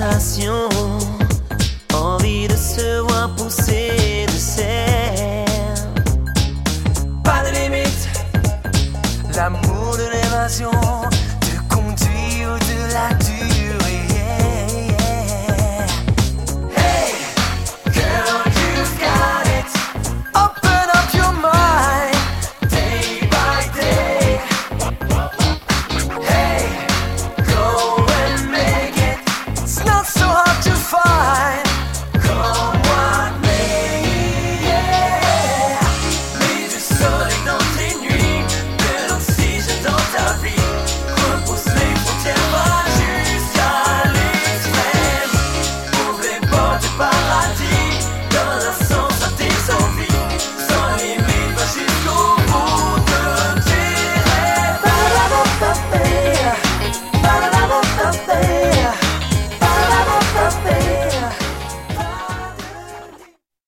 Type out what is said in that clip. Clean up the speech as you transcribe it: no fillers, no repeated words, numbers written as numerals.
passion, envie de se voir pousser de serre. Pas de limite, l'amour de l'évasion te conduit au-delà du